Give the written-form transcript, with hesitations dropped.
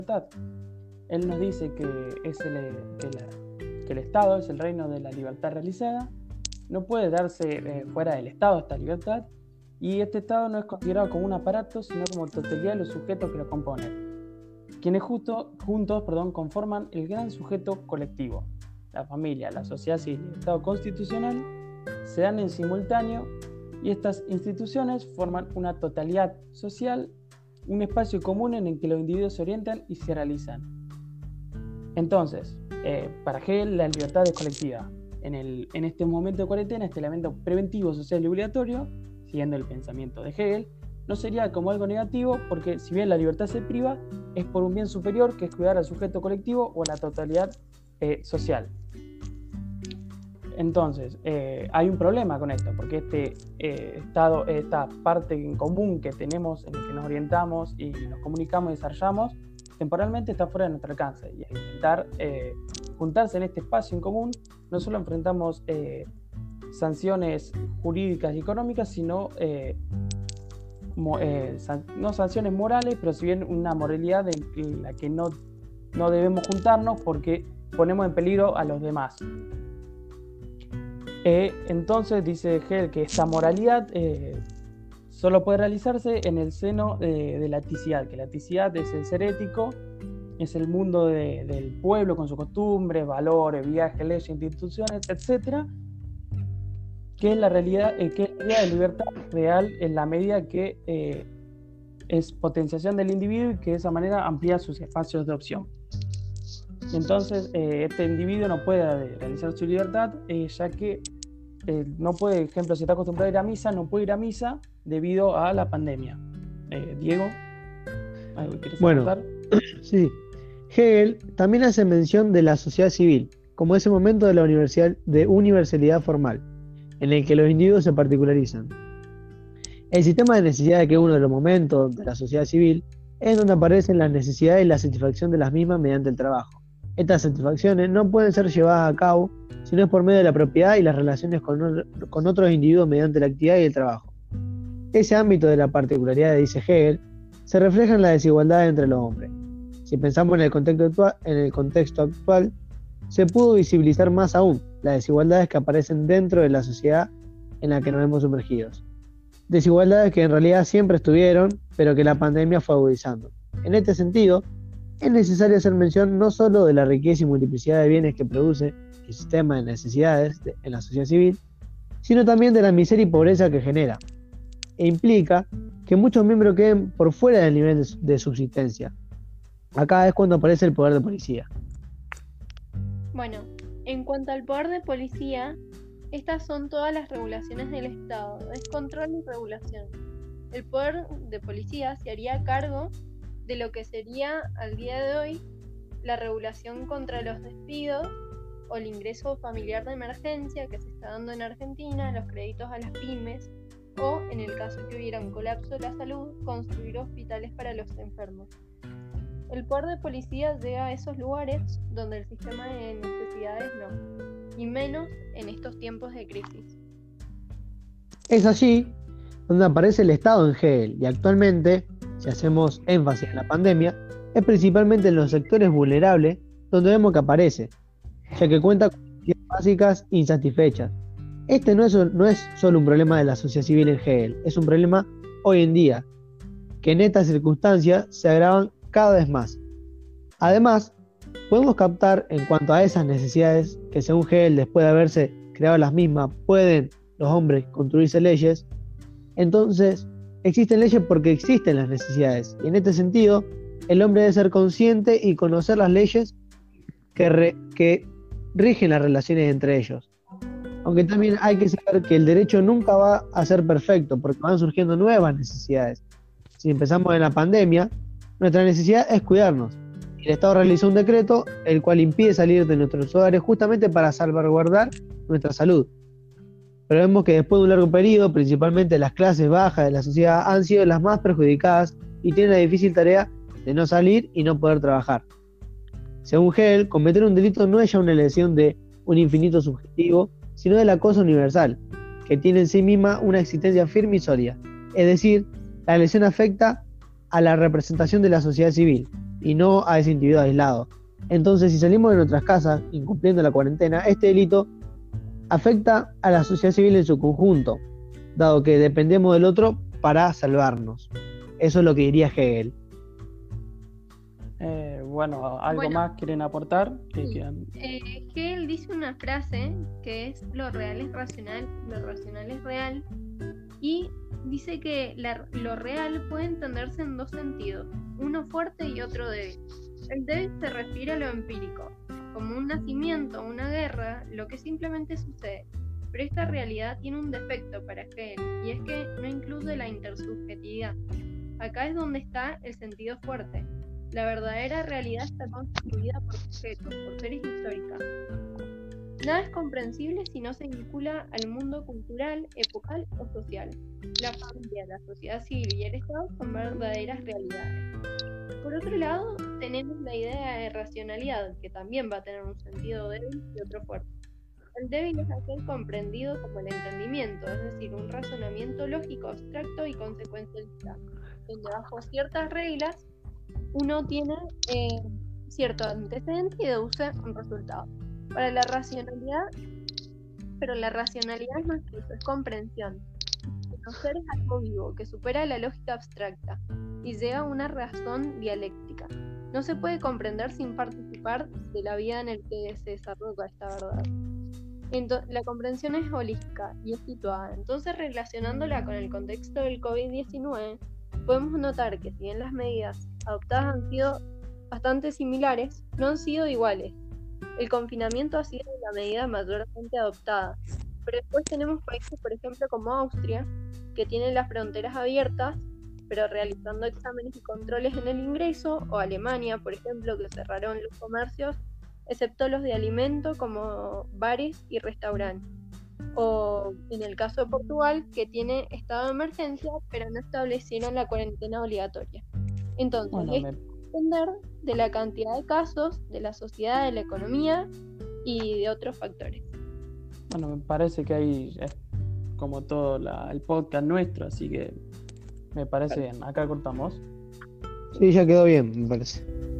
libertad. Él nos dice que el Estado es el reino de la libertad realizada, no puede darse fuera del Estado esta libertad, y este Estado no es considerado como un aparato, sino como totalidad de los sujetos que lo componen, quienes juntos conforman el gran sujeto colectivo. La familia, la sociedad civil y el Estado constitucional se dan en simultáneo, y estas instituciones forman una totalidad social, un espacio común en el que los individuos se orientan y se realizan. Entonces, para Hegel la libertad es colectiva. En este momento de cuarentena, este elemento preventivo, social y obligatorio, siguiendo el pensamiento de Hegel, no sería como algo negativo, porque si bien la libertad se priva, es por un bien superior, que es cuidar al sujeto colectivo o a la totalidad social. Entonces, hay un problema con esto, porque este estado, esta parte en común que tenemos, en el que nos orientamos y nos comunicamos y desarrollamos, temporalmente está fuera de nuestro alcance. Y al intentar juntarse en este espacio en común, no solo enfrentamos sanciones jurídicas y económicas, sino no sanciones morales, pero si bien una moralidad en la que no debemos juntarnos porque ponemos en peligro a los demás. Entonces dice Hegel que esta moralidad solo puede realizarse en el seno de la eticidad, que la eticidad es el ser ético, es el mundo del pueblo con sus costumbres, valores, viajes, leyes, instituciones, etc., que es la realidad, que es la idea de libertad real en la medida que es potenciación del individuo y que de esa manera amplía sus espacios de opción. Entonces, este individuo no puede realizar su libertad, ya que no puede, ejemplo, si está acostumbrado a ir a misa, no puede ir a misa debido a la pandemia. Diego, ¿algo quieres comentar? Sí. Hegel también hace mención de la sociedad civil, como ese momento de la universalidad formal, en el que los individuos se particularizan. El sistema de necesidades, que es uno de los momentos de la sociedad civil, es donde aparecen las necesidades y la satisfacción de las mismas mediante el trabajo. Estas satisfacciones no pueden ser llevadas a cabo si no es por medio de la propiedad y las relaciones con otros individuos mediante la actividad y el trabajo. Ese ámbito de la particularidad, dice Hegel, se refleja en la desigualdad entre los hombres. Si pensamos en el contexto actual, se pudo visibilizar más aún las desigualdades que aparecen dentro de la sociedad en la que nos hemos sumergidos. Desigualdades que en realidad siempre estuvieron, pero que la pandemia fue agudizando. En este sentido, es necesario hacer mención no solo de la riqueza y multiplicidad de bienes que produce el sistema de necesidades en la sociedad civil, sino también de la miseria y pobreza que genera, e implica que muchos miembros queden por fuera del nivel de subsistencia. Acá es cuando aparece el poder de policía. Bueno, en cuanto al poder de policía, estas son todas las regulaciones del Estado, es control y regulación. El poder de policía se haría cargo de lo que sería al día de hoy la regulación contra los despidos o el ingreso familiar de emergencia que se está dando en Argentina, los créditos a las pymes o, en el caso que hubiera un colapso de la salud, construir hospitales para los enfermos. El poder de policía llega a esos lugares donde el sistema de necesidades no, y menos en estos tiempos de crisis. Es allí donde aparece el Estado en Hegel, y actualmente, si hacemos énfasis en la pandemia, es principalmente en los sectores vulnerables donde vemos que aparece, ya que cuenta con necesidades básicas insatisfechas. Este no es solo un problema de la sociedad civil en Hegel, es un problema hoy en día, que en estas circunstancias se agravan cada vez más. Además, podemos captar en cuanto a esas necesidades que según Hegel, después de haberse creado las mismas, pueden los hombres construirse leyes. Entonces, existen leyes porque existen las necesidades, y en este sentido, el hombre debe ser consciente y conocer las leyes que rigen las relaciones entre ellos. Aunque también hay que saber que el derecho nunca va a ser perfecto, porque van surgiendo nuevas necesidades. Si empezamos en la pandemia, nuestra necesidad es cuidarnos. El Estado realizó un decreto el cual impide salir de nuestros hogares justamente para salvaguardar nuestra salud. Pero vemos que después de un largo periodo, principalmente las clases bajas de la sociedad han sido las más perjudicadas y tienen la difícil tarea de no salir y no poder trabajar. Según Hegel, cometer un delito no es ya una elección de un infinito subjetivo, sino de la cosa universal, que tiene en sí misma una existencia firme y sólida. Es decir, la elección afecta a la representación de la sociedad civil, y no a ese individuo aislado. Entonces, si salimos de nuestras casas incumpliendo la cuarentena, este delito afecta a la sociedad civil en su conjunto, dado que dependemos del otro para salvarnos. Eso es lo que diría Hegel. Bueno, ¿algo Bueno, más quieren aportar? sí. Hegel dice una frase que es: lo real es racional, lo racional es real, y dice que lo real puede entenderse en dos sentidos, uno fuerte y otro débil. El débil se refiere a lo empírico, como un nacimiento, una guerra, lo que simplemente sucede. Pero esta realidad tiene un defecto para Hegel, y es que no incluye la intersubjetividad. Acá es donde está el sentido fuerte. La verdadera realidad está constituida por sujetos, por seres históricas. Nada es comprensible si no se vincula al mundo cultural, epocal o social. La familia, la sociedad civil y el Estado son verdaderas realidades. Por otro lado, tenemos la idea de racionalidad, que también va a tener un sentido débil y otro fuerte. El débil es aquel comprendido como el entendimiento, es decir, un razonamiento lógico, abstracto y consecuencialista, donde bajo ciertas reglas uno tiene cierto antecedente y deduce un resultado. Para la racionalidad, pero la racionalidad es más que eso, es comprensión. Conocer es algo vivo, que supera la lógica abstracta y llega a una razón dialéctica. No se puede comprender sin participar de la vida en el que se desarrolla esta verdad. La comprensión es holística y es situada. Entonces, relacionándola con el contexto del COVID-19, podemos notar que si bien las medidas adoptadas han sido bastante similares, no han sido iguales. El confinamiento ha sido la medida mayormente adoptada, pero después tenemos países, por ejemplo, como Austria, que tienen las fronteras abiertas, pero realizando exámenes y controles en el ingreso, o Alemania, por ejemplo, que cerraron los comercios, excepto los de alimento, como bares y restaurantes. O en el caso de Portugal, que tiene estado de emergencia, pero no establecieron la cuarentena obligatoria. Entonces, Bueno, es depender de la cantidad de casos, de la sociedad, de la economía y de otros factores. me parece que ahí es como todo el podcast nuestro, así que me parece bien. Acá cortamos. Sí, ya quedó bien, me parece.